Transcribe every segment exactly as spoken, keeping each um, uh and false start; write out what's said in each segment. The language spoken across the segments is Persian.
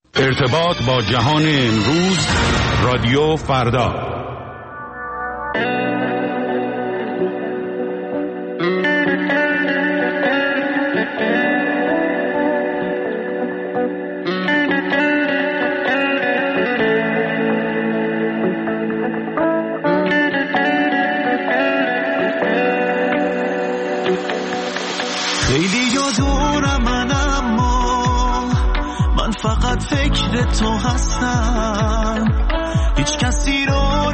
ارتباط با جهان امروز، رادیو فردا. فکر تو هستم، هیچ کسی رو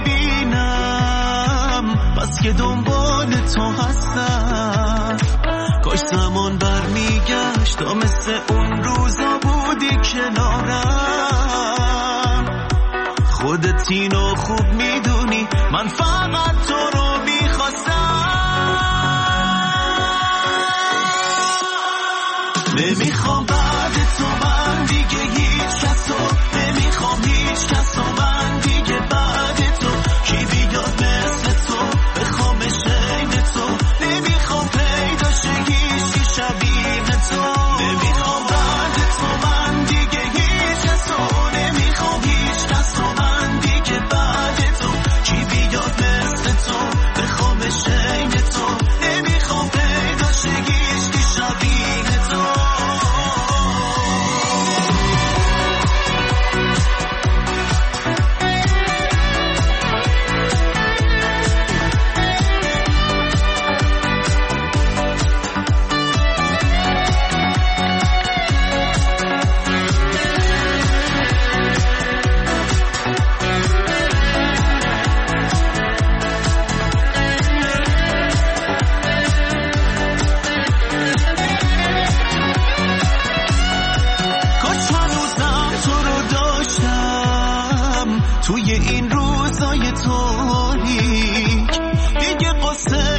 نمیبینم بس که دنبال تو هستم. کاش زمان برمیگشت تا مثل اون روزا بودی کنارم. خودت اینو خوب میدونی من فقط تو رو میخواستم. نمیخوام بعد تو من دیگه هیچ کس رو، نمیخوام هیچ کس رو من دیگه بعد تو. کی بیاد مثل تو بخوامش عین تو، نمیخوام پیدا شه هیچ کی شبیه تو. نمیخوام بعد تو من دیگه هیچ کس رو، نمیخوام هیچ کس رو من دیگه بعد تو. کی بیاد مثل تو بخوامش عین تو، نمیخوام پیدا شه هیچ کی شبیه تو. توی این روزای تاریک دیگه قصه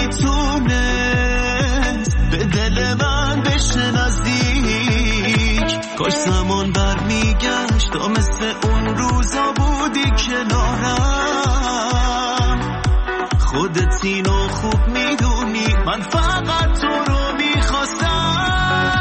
نمیتونست به دل من بشه نزدیک. کاش زمان برمیگشت تا مثل اون روزا بودی کنارم. خودت اینو خوب میدونی من فقط تو رو میخواستم.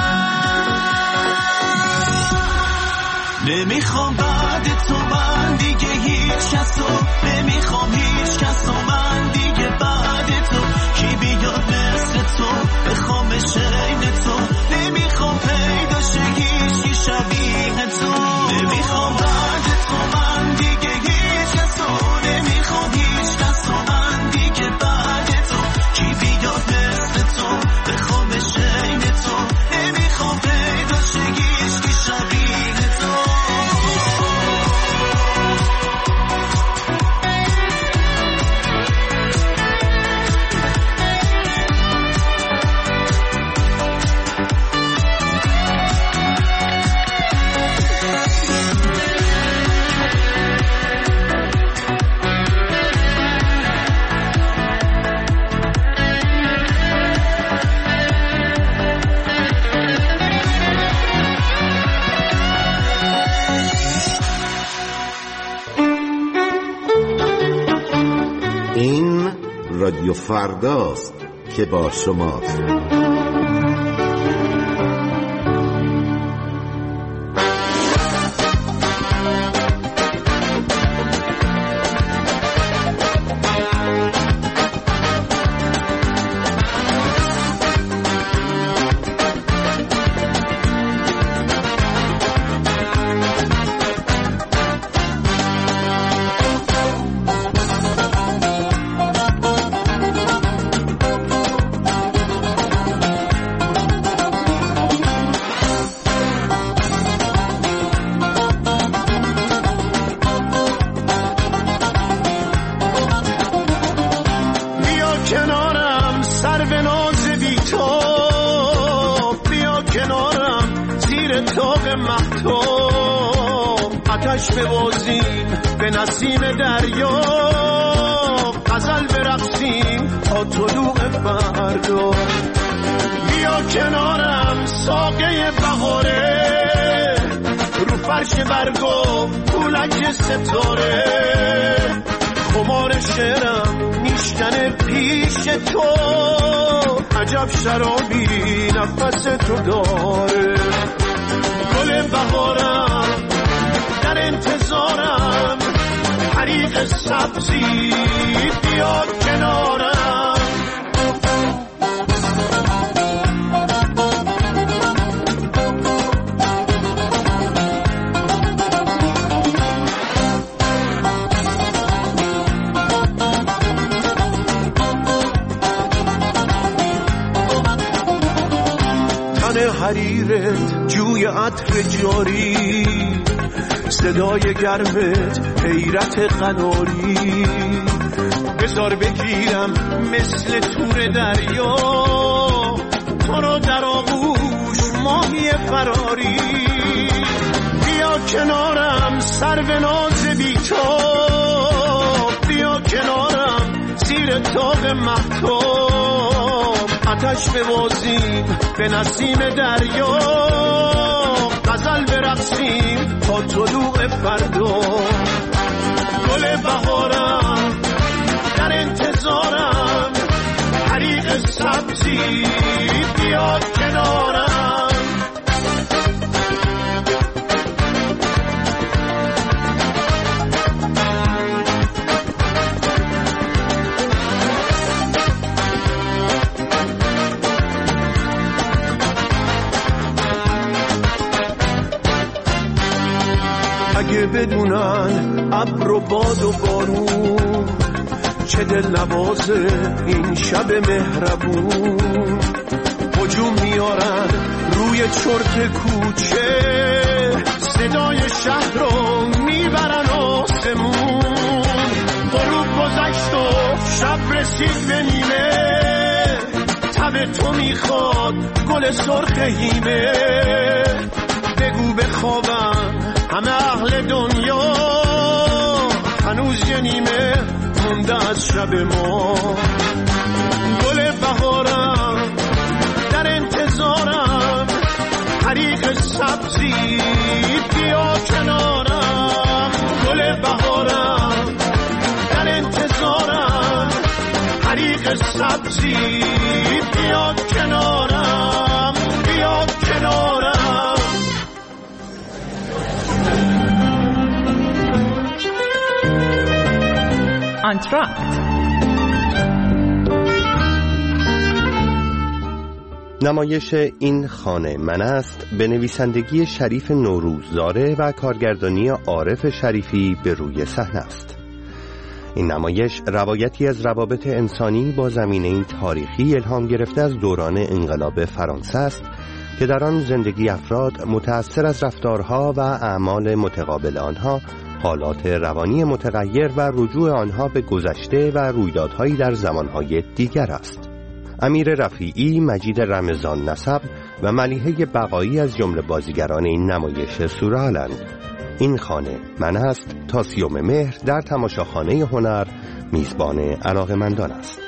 نمیخوام بعد تو من دیگه هیچ کس رو، نمیخوام هیچ کس رو من دیگه بعد تو. کی بیاد مثل تو بخوامش عین تو، نمیخوام پیدا شه هیچ کی شبیه تو. نمیخوام بعد تو من دیگه هیچ کس رو، نمیخوام هیچ کس رو من دیگه بعد تو. کی بیاد مثل تو بخوامش عین تو، نمیخوام پیدا شه هیچ کی شبیه تو. این رادیو فرداست که با شماست. آتش ببازیم به نسیم دریا، غزل برقصیم تا طلوع فردا. بیا کنارم ساقه بهاره، رو فرش برگو پولک ستاره. خمار شعرم میشکنه پیش تو، عجب شرابی نفس تو داره. گل بهار حریق سبزی بیا کنارم. حریرت جوی عطر جاری، صدای گرمت حیرت قناری. بذار بگیرم مثل تور دریا، تو رو در آغوش ماهی فراری. بیا کنارم سرو ناز بی‌تاب، بیا کنارم زیر تاق مهتاب. آتش ببازیم به نسیم دریا، غزل برقصیم تا طلوع فردا. گل بهارم در انتظارم، حریق سبزی بیا کنارم. اگه بدونن ابر و باد و بارون چه دل نوازه این شب مهربون. هجوم میارن روی چرت کوچه، صدای شهر رو میبرن آسمون. غروب گذشت و شب رسید به نیمه، تب تو میخواد گل سرخ هیمه. بگو بخوابم همه اهل دنیا، هنوز یه نیمه مونده از شب ما. گل بهارم در انتظارم، حریق سبزی بیا کنارم. گل بهارم در انتظارم، حریق سبزی بیا کنارم، بیا کنارم. انتراکت نمایش این خانه من است به نویسندگی شریف نوروززاده و کارگردانی عارف شریفی به روی صحنه است. این نمایش روایتی از روابط انسانی با زمینه تاریخی الهام گرفته از دوران انقلاب فرانسه است که در آن زندگی افراد متأثر از رفتارها و اعمال متقابل آنها، حالات روانی متغیر و رجوع آنها به گذشته و رویدادهایی در زمانهای دیگر است. امیر رفیعی، مجید رمضان نسب و ملیحه بقایی از جمله بازیگران این نمایش سورئالند. این خانه من است تا سیوم مهر در تماشاخانه هنر میزبان علاقه‌مندان است.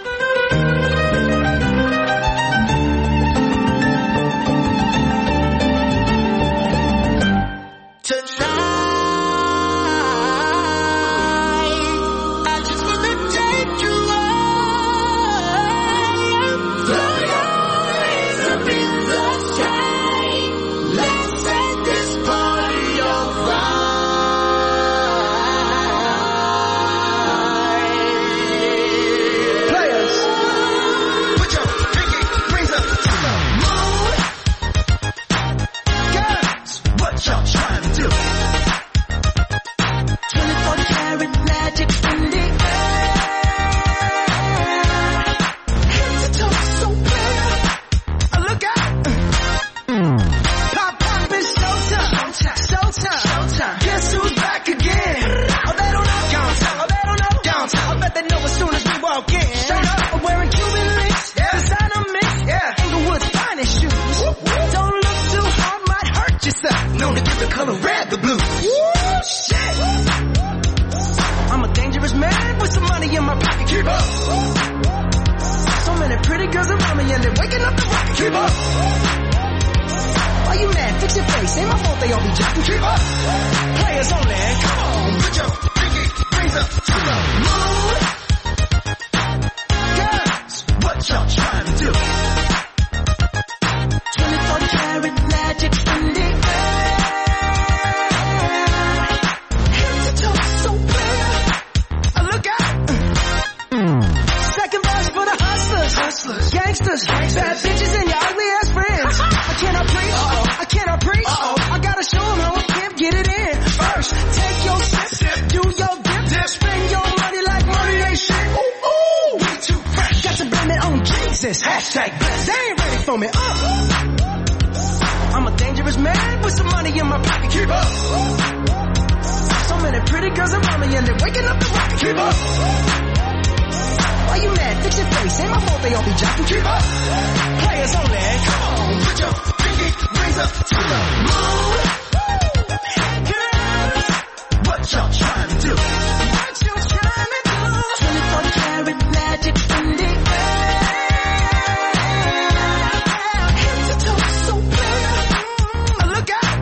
for me. Uh. I'm a dangerous man with some money in my pocket. Keep up. So many pretty girls around me and they're waking up the rocket. Keep up. Why you mad? Fix your face. Ain't my fault they all be jocking. Keep up. Players only. Come on, put your pinky rings up to the moon. What y'all trying to do? What you trying to do? twenty-four karat magic in the air. Head to toe so clear. Look out.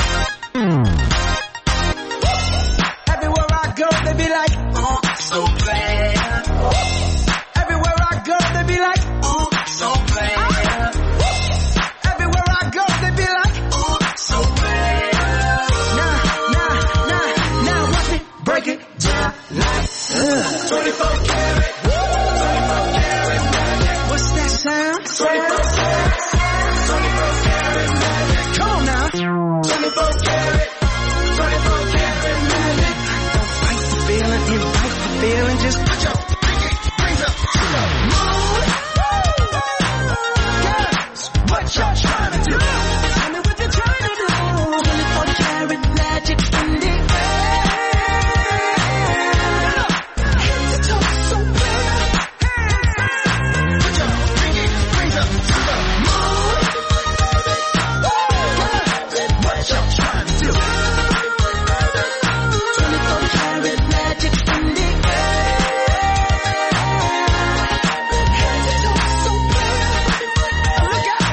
Everywhere I go, they be like, oh, so bad. Everywhere I go, they be like, oh, so bad. Everywhere I go, they be like, oh, so bad. Nah, nah, nah, now watch me break it down like uh. twenty-four karat, twenty-four karat magic. What's that sound? twenty-four karat, twenty-four karat magic. Come on now. twenty-four karat, twenty-four karat magic. Don't fight the feeling, invite the feeling. Just put your pinky rings up to the moon. Girls, what y'all trying to do? Tell me what you're trying to do. twenty-four karat magic in the air. Head to toe so clear. Put your pinky rings up to the moon. Girls, what y'all trying to do? twenty-four karat magic in the air. Head to toe so clear. Look out.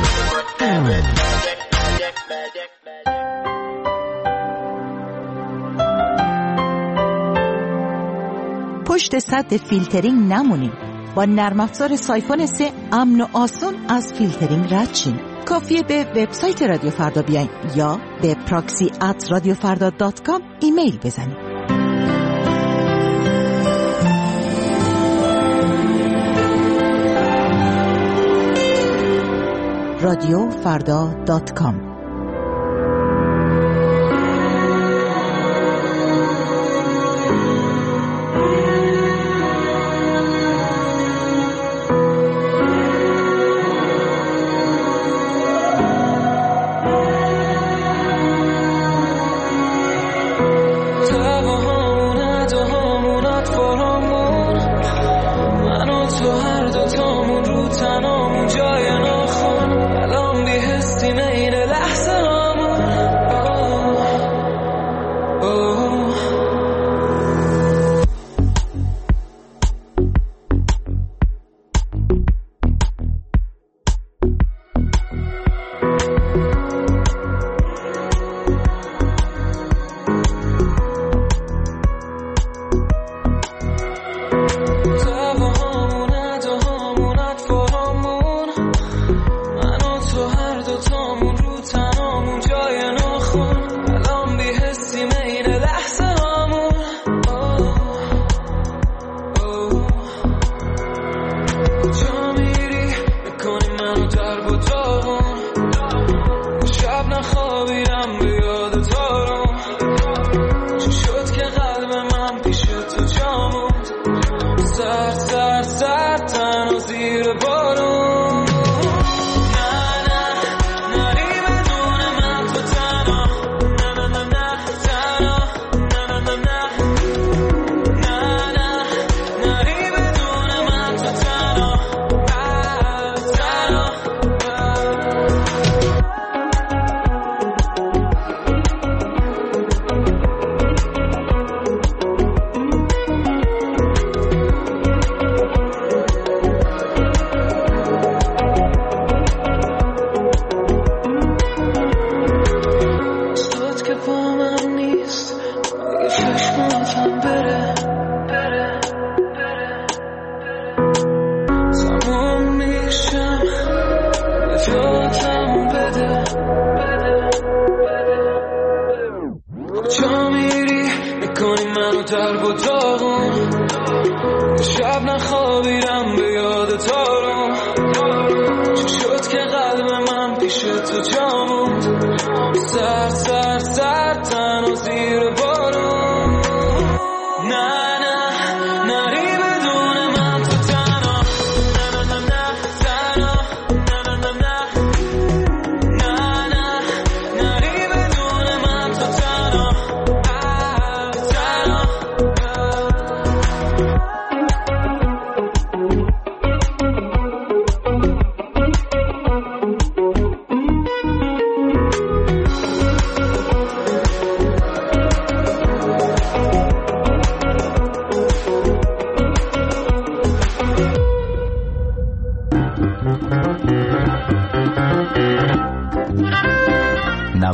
پشت سد فیلترینگ نمونیم. با نرم افزار سایفون سه امن و آسون از فیلترینگ رد شیم. کافیه به وبسایت رادیو فردا بیاین یا به پراکسی ات رادیو فردا دات کام ایمیل بزنید. رادیو فردا دات کام.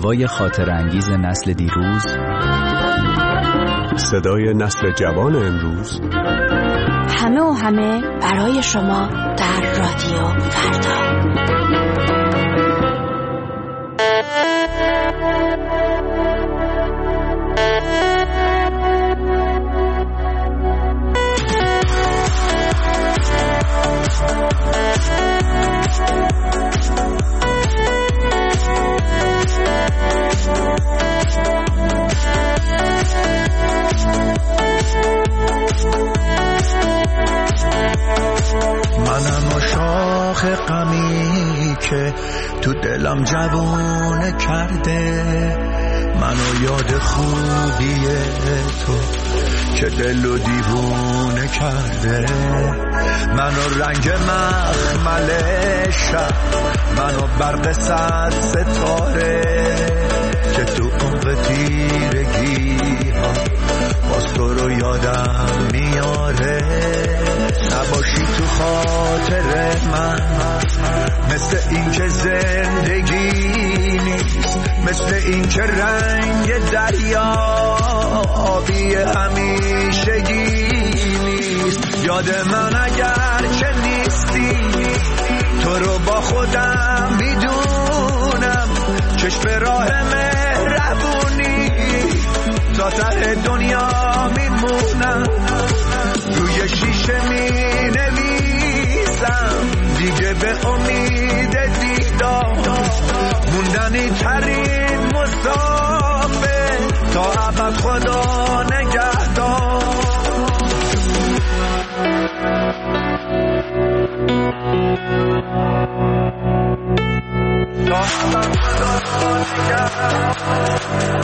هوای خاطر انگیز نسل دیروز، صدای نسل جوان امروز، همه و همه برای شما در رادیو فردا. منم عاشق غمی که تو دلم جوونه کرده، منو یاد خوبی تو که دل و دیوونه کرده، منو رنگ مخمل شب، منو برق صد ستاره که تو عمق تیرگی ها باز تو رو یادم میاره. نباشی تو خاطر من مثل این که زندگی نیست، مثل این که رنگ دریا آبی همیشگی نیست. یاد من اگر که نیستی تو رو با خودم میدونم، چشم راه مهربونی تا ته دنیا میمونم، روی شیشه می نویسم دیگه به امید دیدار، موندنی ترین مسافر تا ابد خدا نگهدار. تا ابد خدا نگهدار.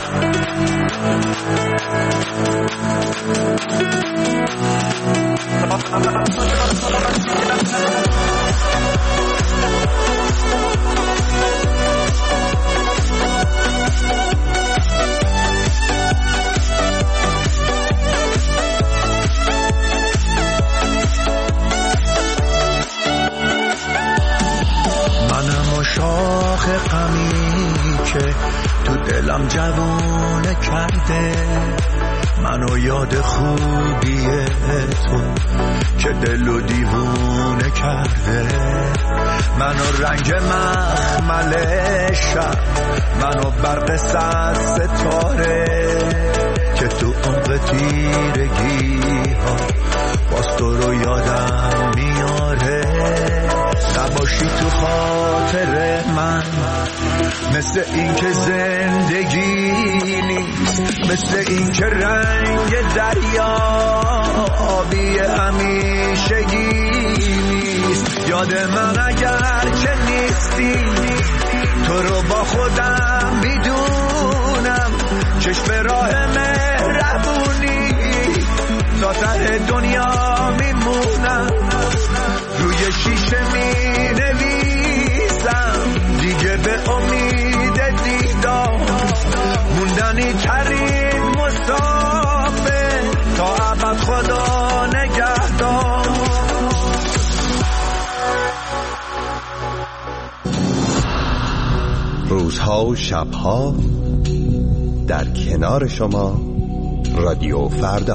منم عاشق غمی که تو دلم جوونه کرده، منو یاد خوبی تو که دل و دیوونه کرده، منو رنگ مخمل شب، منو برق صد ستاره که تو عمق تیرگی ها باز تو رو یادم میاره. نباشی تو خاطر من مثل این که زندگی نیست، مثل این که رنگ دریا آبی همیشگی نیست. یاد من اگر که نیستی تو رو با خودم میدونم، چشم راه مهربونی تا ته دنیا میمونم، روی شیشه می نویسم دیگه به امید دیدار، موندنی ترین مسافر تا ابد خدا نگهدار. روزها و شبها در کنار شما رادیو فردا.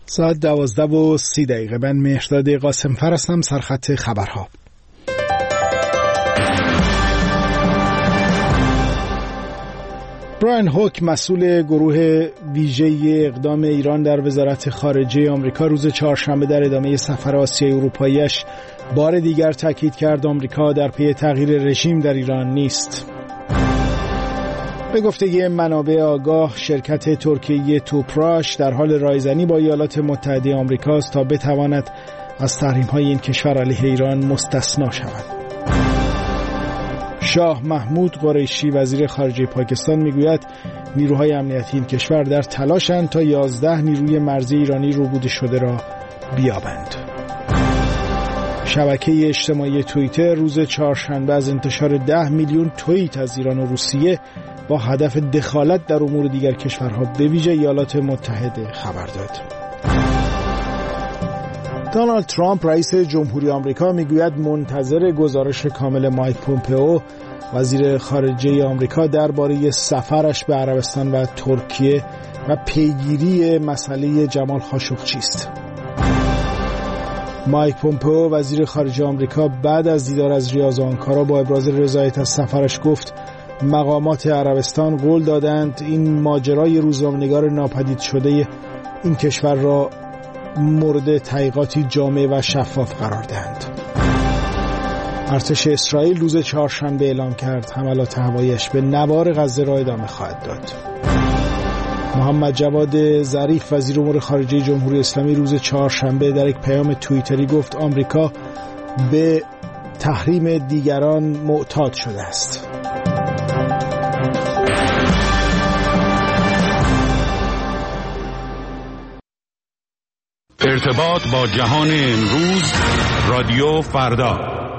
ساعت دوازده و سی دقیقه. من مهرداد قاسمفر هستم، سرخط خبرها. براین هوک مسئول گروه ویژه اقدام ایران در وزارت خارجه آمریکا روز چهارشنبه در ادامه سفر آسیای اروپایی‌اش بار دیگر تاکید کرد آمریکا در پی تغییر رژیم در ایران نیست. به گفته منابع آگاه، شرکت ترکیه توپراش در حال رایزنی با ایالات متحده آمریکا است تا بتواند از تحریم‌های این کشور علیه ایران مستثنا شود. شاه محمود قریشی وزیر خارجه پاکستان میگوید نیروهای امنیتی این کشور در تلاشند تا یازده نیروی مرزی ایرانی ربوده شده را بیابند. شبکه اجتماعی توییتر روز چهارشنبه از انتشار ده میلیون توییت از ایران و روسیه با هدف دخالت در امور دیگر کشورها به ویژه ایالات متحده خبر داد. دونالد ترامپ رئیس جمهوری آمریکا میگوید منتظر گزارش کامل مایک پومپئو وزیر خارجه آمریکا درباره سفرش به عربستان و ترکیه و پیگیری مسئله جمال خاشقچی است. مایک پومپئو وزیر خارجه آمریکا بعد از دیدار از ریاض و آنکارا با ابراز رضایت از سفرش گفت مقامات عربستان قول دادند این ماجرای روزنامه‌نگار ناپدید شده این کشور را مورد تحقیقاتی جامع و شفاف قرار دهند. ارتش اسرائیل روز چهارشنبه اعلام کرد حملات هوایی‌اش به نوار غزه را ادامه خواهد داد. محمد جواد ظریف وزیر امور خارجه جمهوری اسلامی روز چهارشنبه در یک پیام توییتری گفت آمریکا به تحریم دیگران معتاد شده است. ارتباط با جهان امروز، رادیو فردا.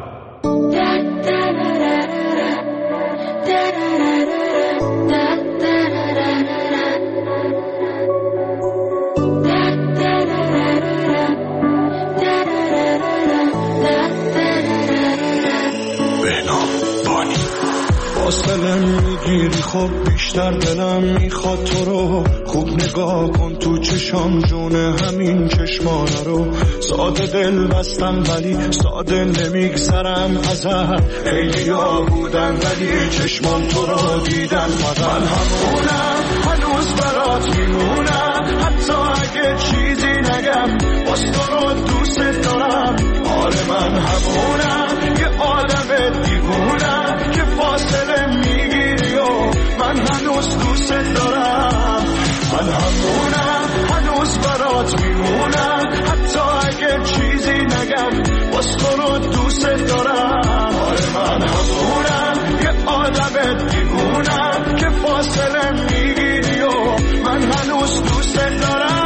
فاصله میگیری خب بیشتر دلم میخواد تو رو خوب نگاه کن تو چشام جونه همین چشمانه رو ساده دل بستم ولی ساده نمیگذرم ازت خیلی ها بودن ولی چشمان تو رو دیدن من همونم هنوز برات میمونم حتی اگه چیزی نگم باز تو رو دوست دارم آره من همونم یه آدم دیوونم که فاصله میگیری و من هنوز دوست دارم من همونم هنوز برات میمونم حتی اگه چیزی نگم باز تو رو دوست دارم آره من همونم یه آدم دیوونم که فاصله میگیری و من هنوز دوست دارم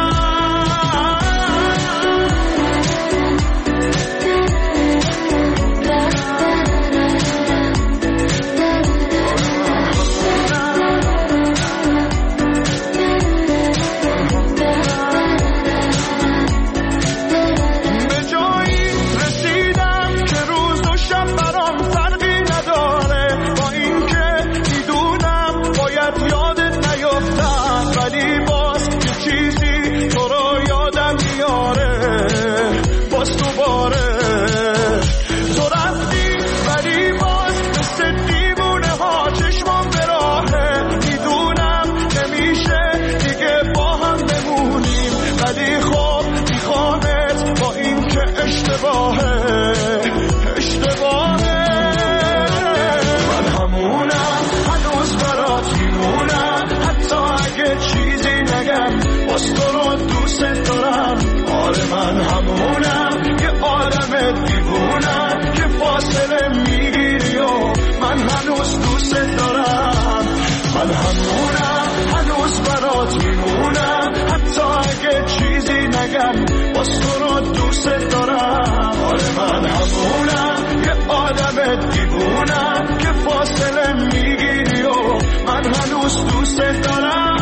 من همونم یه آدم دیوونم که فاصله میگیری و من هنوز دوست دارم من همونم هنوز برات میمونم حتی اگه چیزی نگم باز تو رو دوست دارم آره من همونم یه آدم دیوونم که فاصله میگیری و من هنوز دوست دارم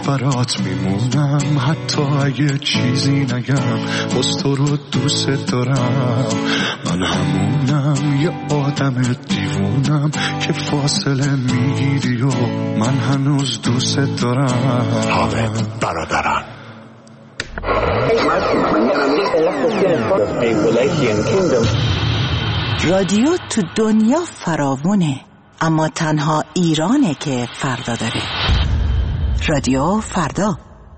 برات میمونم، حتی اگه چیزی نگم باز تو رو دوست دارم. من همونم، یه آدم دیوونم که فاصله میگیری و من هنوز دوست دارم. حامد برادران. رادیو تو دنیا فراوونه، اما تنها ایرانه که فردا داره. رادیو فردا.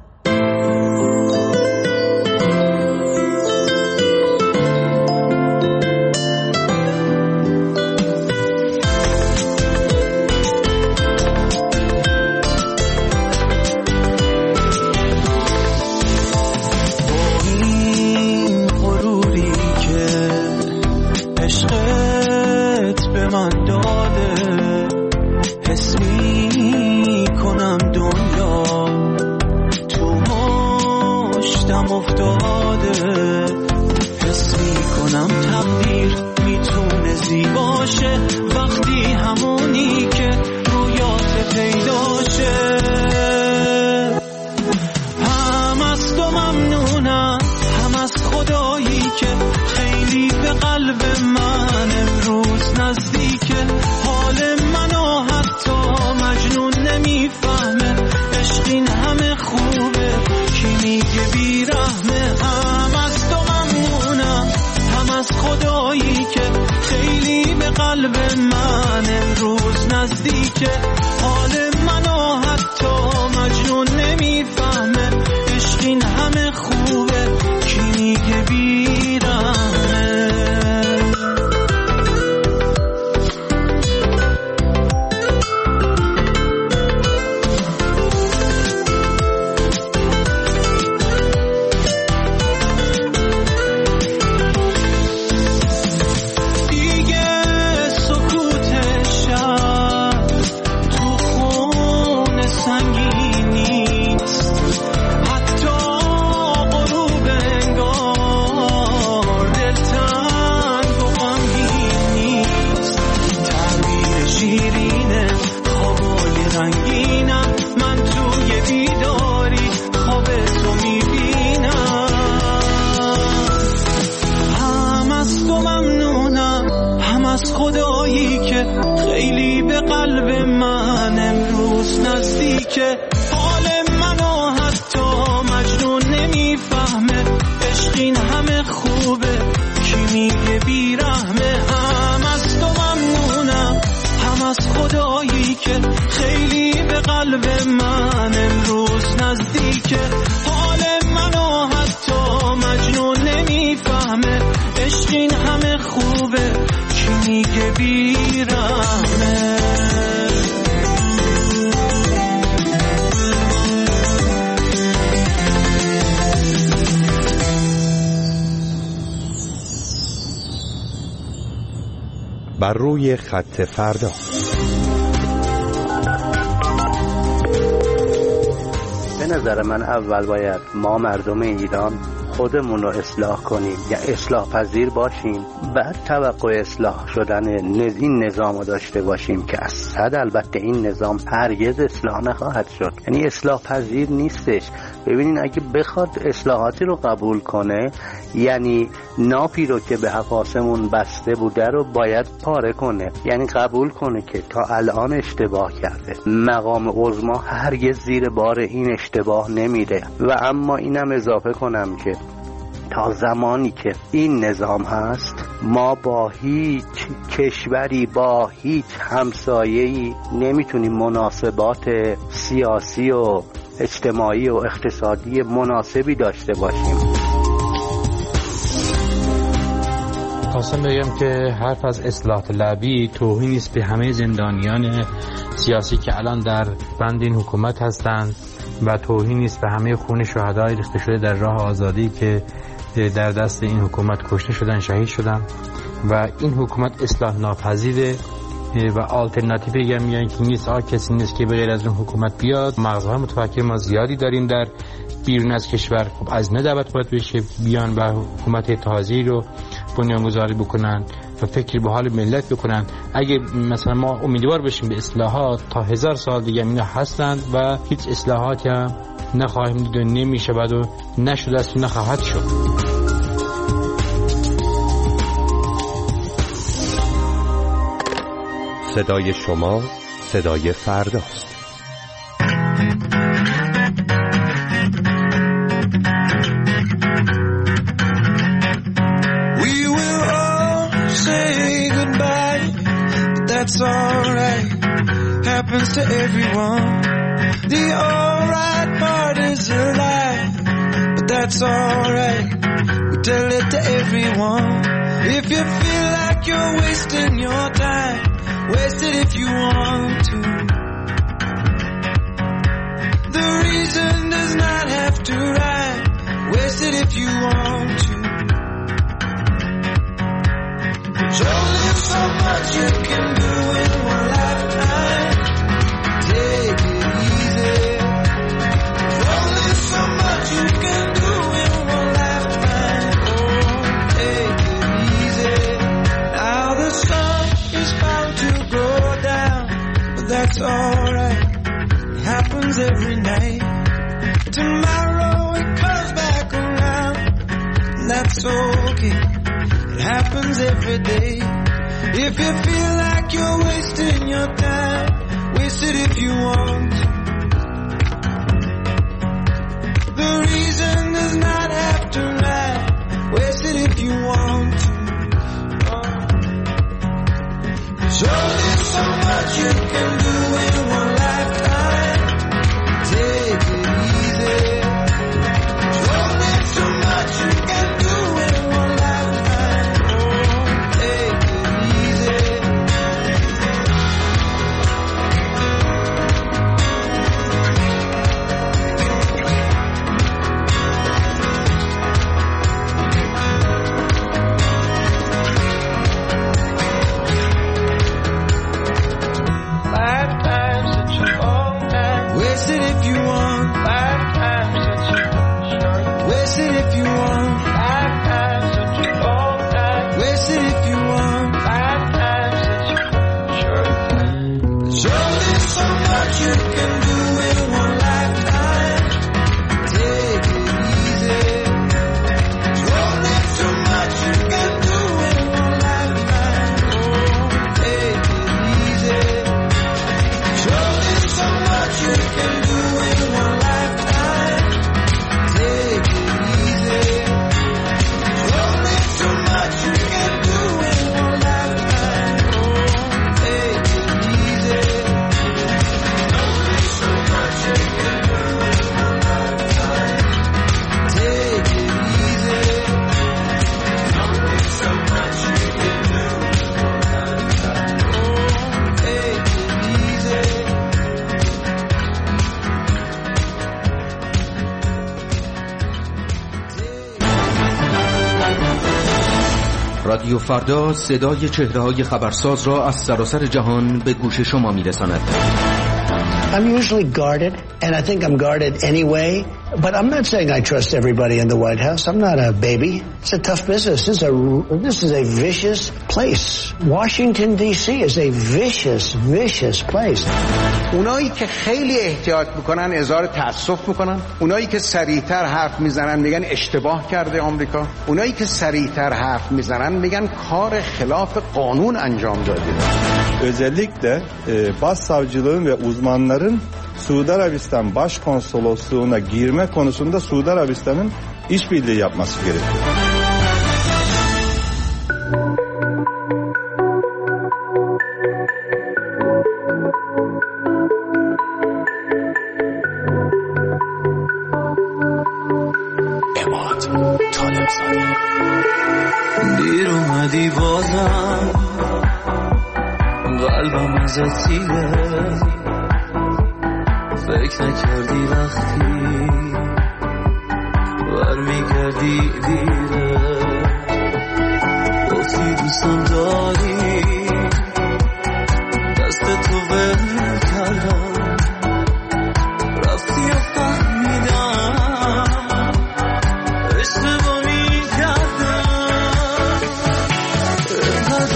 بر روی خط فردا. به نظر من اول باید ما مردم ایران خودمون رو اصلاح کنیم یا اصلاح پذیر باشیم، بعد توقع اصلاح شدن این نظام رو داشته باشیم که از صد البته این نظام هرگز اصلاح نخواهد شد، یعنی اصلاح پذیر نیستش. ببینین اگه بخواد اصلاحاتی رو قبول کنه، یعنی ناپی رو که به حفاظمون بسته بوده رو باید پاره کنه، یعنی قبول کنه که تا الان اشتباه کرده. مقام عظما هرگز زیر بار این اشتباه نمیره. و اما اینم اضافه کنم که تا زمانی که این نظام هست ما با هیچ کشوری، با هیچ همسایه‌ای نمیتونیم مناسبات سیاسی و اجتماعی و اقتصادی مناسبی داشته باشیم. خواستم بگم که حرف از اصلاح طلبی توهینی است به همه زندانیان سیاسی که الان در بند این حکومت هستند و توهینی است به همه خون شهدای ریخته شده در راه آزادی که در دست این حکومت کشته شدن، شهید شدن. و این حکومت اصلاح ناپذیره و آلترناتیوی هم میگن که نیست، آ کسی نیست که بغیر از اون حکومت بیاد. مغزهای متفکر ما زیادی داریم در بیرون از کشور، خب از نه دعوت باید بشه بیان و حکومت تازه‌ای رو بنیانگذاری بکنن و فکری به حال ملت بکنن. اگه مثلا ما امیدوار بشیم به اصلاحات، تا هزار سال دیگه اینا هستند و هیچ اصلاحاتی هم نخواهیم دید و نمیشه بعد و نشده است و نخواهد شد. صدای شما صدای فرداست. That's alright, happens to everyone. The alright part is a lie, but that's alright, we tell it to everyone. If you feel like you're wasting your time, waste it if you want to. The reason does not have to rhyme, waste it if you want to. There's only so much you can do in one lifetime. Take it easy. There's only so much you can do in one lifetime. Oh, take it easy. Now the sun is bound to go down, but that's alright. It happens every night. Tomorrow it comes back around, and that's okay. It happens every day. If you feel like you're wasting your time, waste it if you want. The reason does not have to rhyme, waste it if you want to. There's only so much you can do in one lifetime. Take it easy. There's only so much you can do in one lifetime. Oh, take it easy. Lifetime's such a long time. Waste it if you want. Lifetime's such a short. Waste it if you want. Lifetime's such a long time. Waste it if you want. Lifetime's such a short time. There's only so much you can do in one lifetime. Take it easy. There's only so much you can do in one lifetime. Oh, take it easy. There's only so much you can do in one lifetime. Take it easy. There's only so much you can do in one lifetime. Oh, take it easy. There's only so much you can do in one lifetime. Take it easy. There's only so much you can do in one lifetime. Oh, take it easy. رادیو فردا صدای چهره‌های خبرساز را از سراسر جهان به گوش شما می‌رساند. I'm usually guarded, and I think I'm guarded anyway, but I'm not saying I trust everybody in the White House. I'm not a baby. It's a tough business. This is a, this is a vicious place. Washington, D C is a vicious, vicious place. اونایی که خیلی احتیاط میکنن اظهار تأسف میکنن، اونایی که سریعتر حرف میزنن میگن اشتباه کرده آمریکا، اونایی که سریعتر حرف میزنن میگن کار خلاف قانون انجام داده. Özellikle e, başsavcılığın ve uzmanların Suudi Arabistan Başkonsolosluğu'na girme konusunda Suudi Arabistan'ın işbirliği yapması gerekiyor. دیر اومدی بازم قلبم ازت سیره فکر نکردی وقتی برمیگردی دیره گفتی دوستم داری دست تو ول کردم رفتی و فهمیدم اشتباه میکردم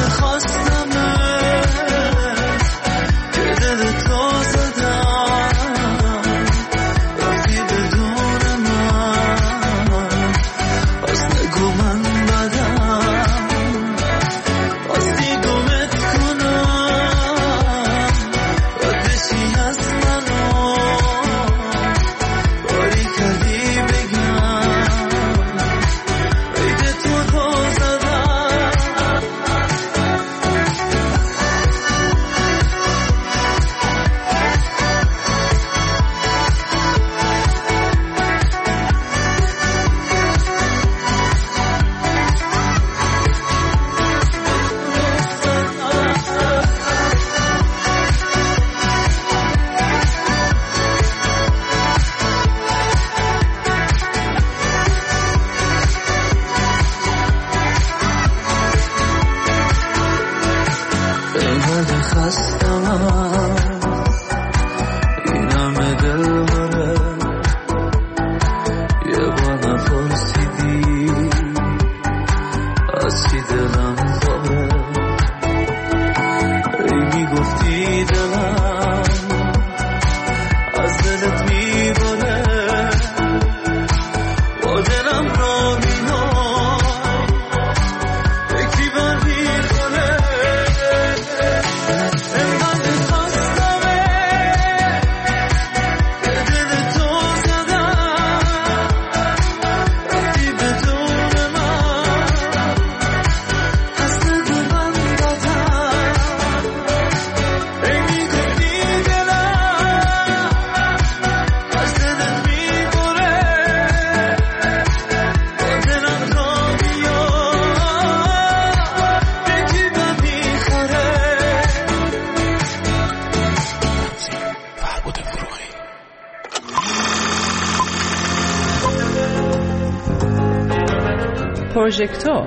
پروژکتور.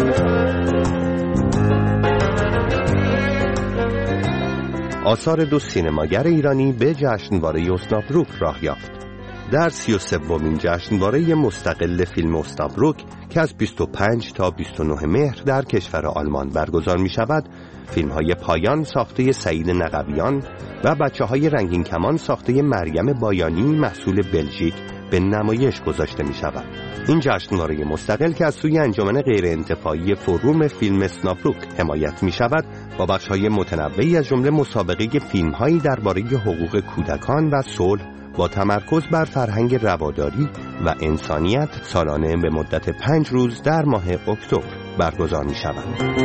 آثار دو سینماگر ایرانی به جشنواره اوسنابروک راه یافت. در سی و سومین جشنواره مستقل فیلم اوسنابروک که از بیست و پنج تا بیست و نه مهر در کشور آلمان برگزار می شود، فیلم های پایان ساخته سعید نقویان و بچه های رنگین کمان ساخته مریم بایانی محصول بلژیک به نمایش گذاشته می شود. این جشنواره مستقل که از سوی انجمن غیرانتفاعی فروم فیلم اوسنابروک حمایت می شود، با بخش‌های متنوعی از جمله مسابقه فیلم‌هایی درباره حقوق کودکان و صلح با تمرکز بر فرهنگ رواداری و انسانیت سالانه به مدت پنج روز در ماه اکتبر برگزار می شود.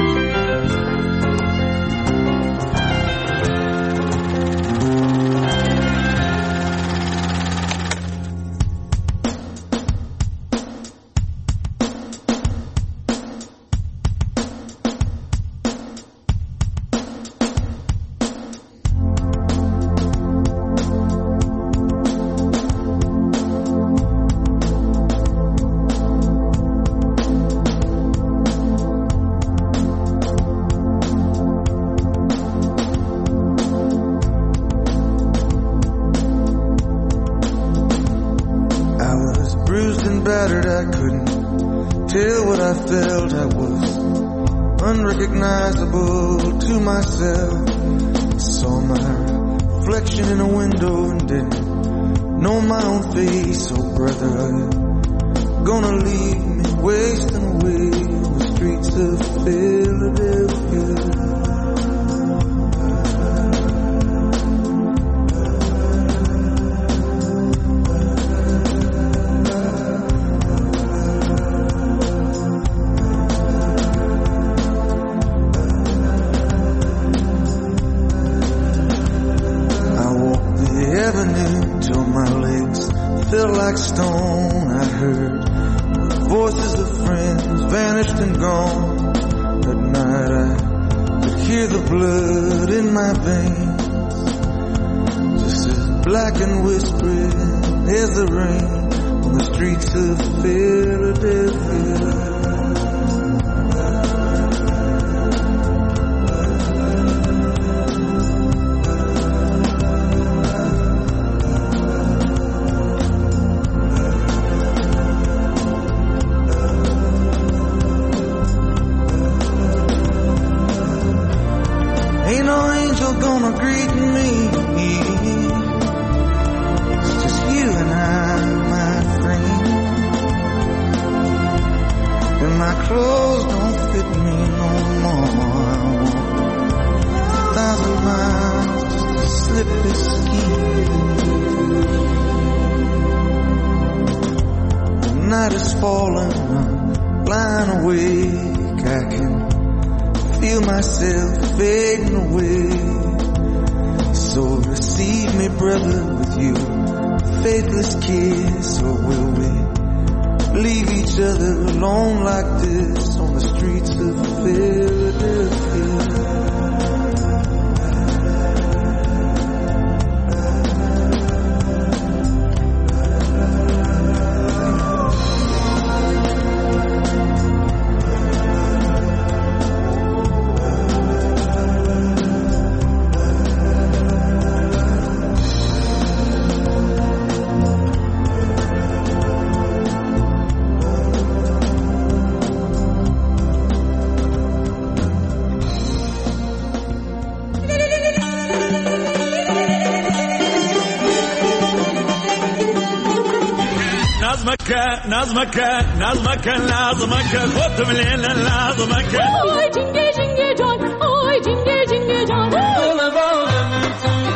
نظمك نظمك نظمك خدت من هنا نظمك آی جنگه جنگه جان آی جنگه جنگه جان دل باغم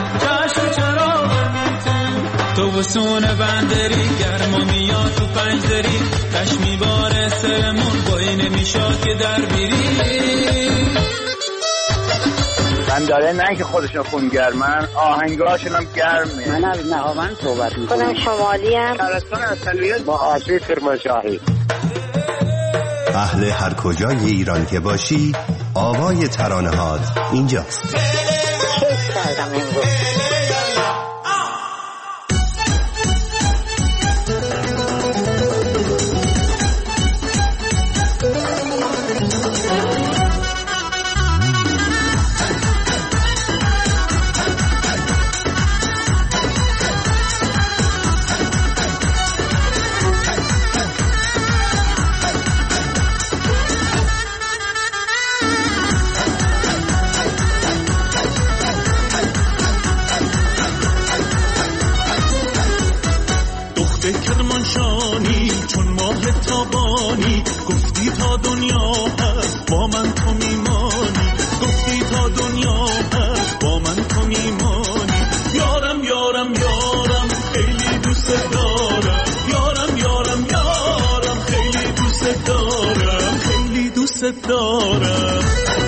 چشم چراغم تو بسون بندری گرما میاد تو پنجدری کش میباره سرمون بایی نمیشاد که در بیری من داره نه که خودشون خونگرمن آهنگاشون هم گرمه. من از نهاوند صحبت میکنم. خودم شمالی ام. ترستان از سلویت با آسی کرمانشاهی. اهل هر کجای ایران که باشی آوای ترانه هات اینجاست. کیف کردم امروز. دوست دارم یارم یارم یارم خیلی دوست دارم خیلی دوست دارم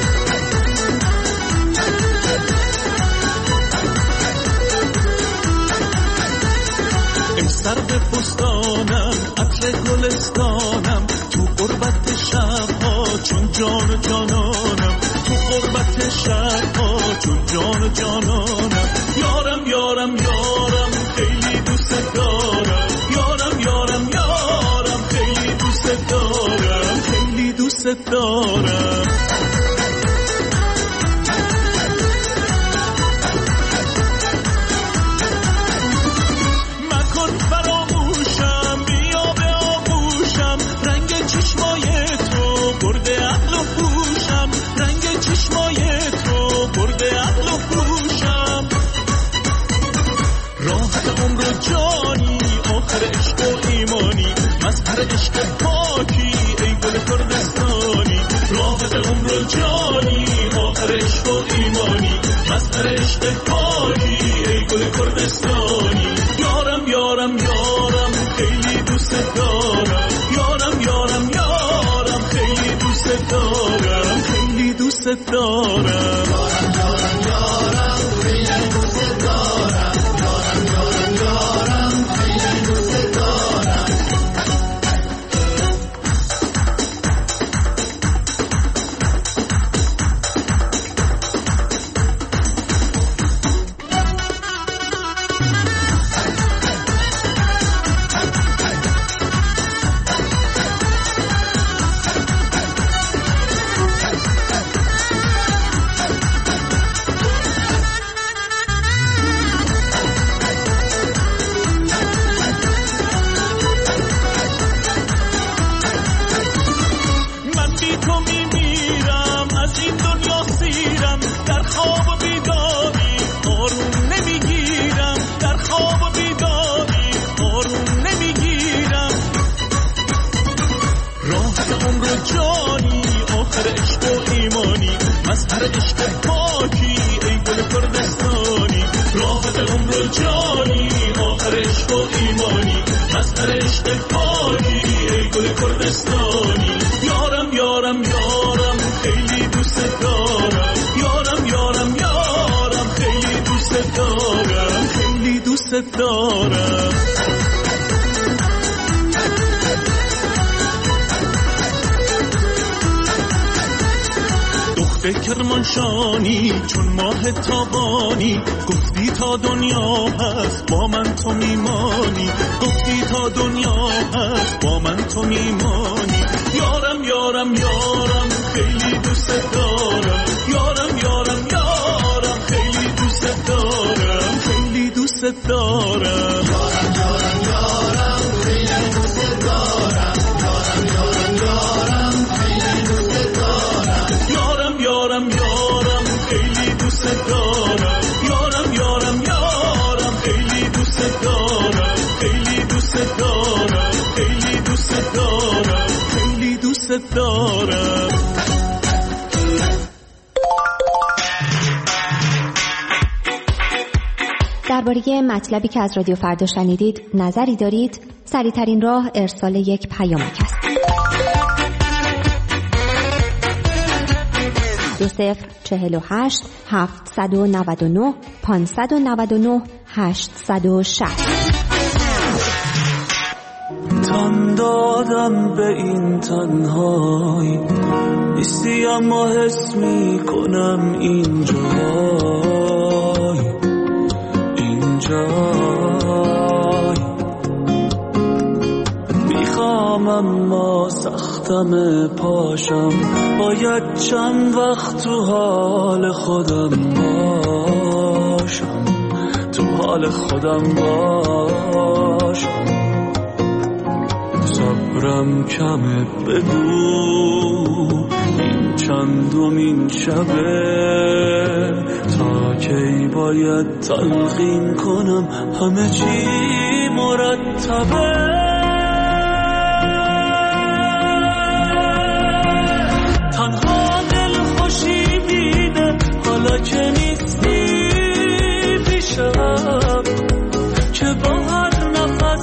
سر به بستانم عطر گلستانم تو غربت شبها چون جان و جانانم تو غربت شبها چون جان و جانانم یارم یارم یارم خیلی دوست دارم یارم یارم یارم خیلی دوست دارم خیلی دوست دارم مظهر عشق پاکی ای گل کردستانی راحت عمر و جانی آخر عشق و ایمانی مظهر عشق پاکی ای گل کردستانی یارم یارم یارم خیلی دوست دارم یارم یارم یارم خیلی دوست دارم خیلی دوست دارم یارم یارم یارم خیلی دوست دارم یارم یارم یارم خیلی دوست دارم کرمانشانی چون ماه تابانی گفتی تا دنیا هست با من تو میمانی گفتی تا دنیا هست با من تو میمانی یارم یارم یارم خیلی دوست دارم یارم یارم یارم خیلی دوست دارم خیلی دوست دارم یارم یارم یارم خیلی دوست دارم یارم یارم یارم خیلی دوست دارم یارم یارم یارم خیلی دوست دارم یارم یارم یارم خیلی دوست دارم خیلی دوست دارم خیلی دوست دارم خیلی دوست دارم درباره مطلبی که از رادیو فردا شنیدید نظری دارید؟ سریع‌ترین راه ارسال یک پیامک است. دو صفر چهل و هشت هفتصد و نود و نه پانصد و نود و نه هشتصد و شصت. تن دادم به این تنهایی نیستی اما حس می کنم اینجای اینجای میخوام اما سختم پاشم باید چند وقت تو حال خودم باشم تو حال خودم باشم صبرم کمه بگو این چندمین شبه تا کی باید تلقین کنم همه چی مرتبه تنها دل خوشی دیده حالا که نیستی پیشم که با هر نفس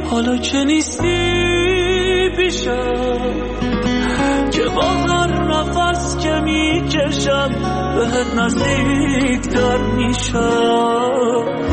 حالا که نیستی پیشم که با هر نفس که میکشم بهت نزدیکتر میشم